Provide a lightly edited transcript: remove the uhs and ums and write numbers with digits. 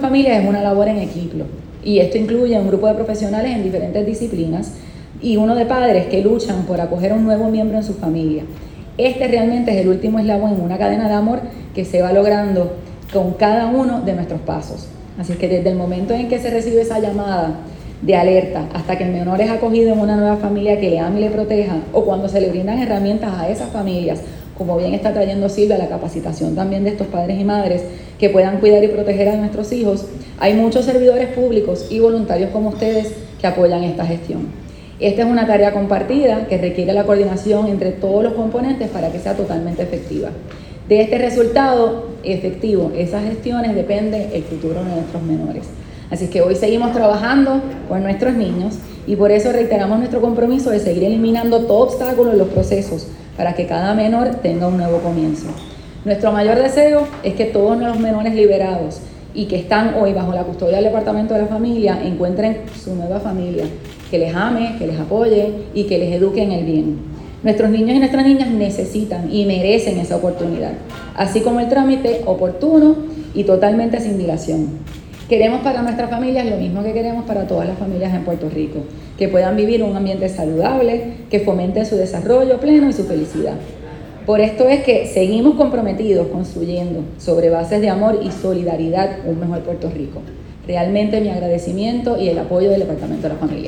familias es una labor en equipo y esto incluye un grupo de profesionales en diferentes disciplinas y uno de padres que luchan por acoger a un nuevo miembro en su familia. Este realmente es el último eslabón en una cadena de amor que se va logrando con cada uno de nuestros pasos. Así que desde el momento en que se recibe esa llamada de alerta hasta que el menor es acogido en una nueva familia que le ame y le proteja, o cuando se le brindan herramientas a esas familias, como bien está trayendo Silvia, la capacitación también de estos padres y madres que puedan cuidar y proteger a nuestros hijos, hay muchos servidores públicos y voluntarios como ustedes que apoyan esta gestión. Esta es una tarea compartida que requiere la coordinación entre todos los componentes para que sea totalmente efectiva. De este resultado efectivo, esas gestiones, depende el futuro de nuestros menores. Así que hoy seguimos trabajando con nuestros niños y por eso reiteramos nuestro compromiso de seguir eliminando todo obstáculo en los procesos para que cada menor tenga un nuevo comienzo. Nuestro mayor deseo es que todos los menores liberados y que están hoy bajo la custodia del Departamento de la Familia encuentren su nueva familia, que les ame, que les apoye y que les eduque en el bien. Nuestros niños y nuestras niñas necesitan y merecen esa oportunidad, así como el trámite oportuno y totalmente sin dilación. Queremos para nuestras familias lo mismo que queremos para todas las familias en Puerto Rico, que puedan vivir un ambiente saludable, que fomente su desarrollo pleno y su felicidad. Por esto es que seguimos comprometidos construyendo sobre bases de amor y solidaridad un mejor Puerto Rico. Realmente mi agradecimiento y el apoyo del Departamento de la Familia.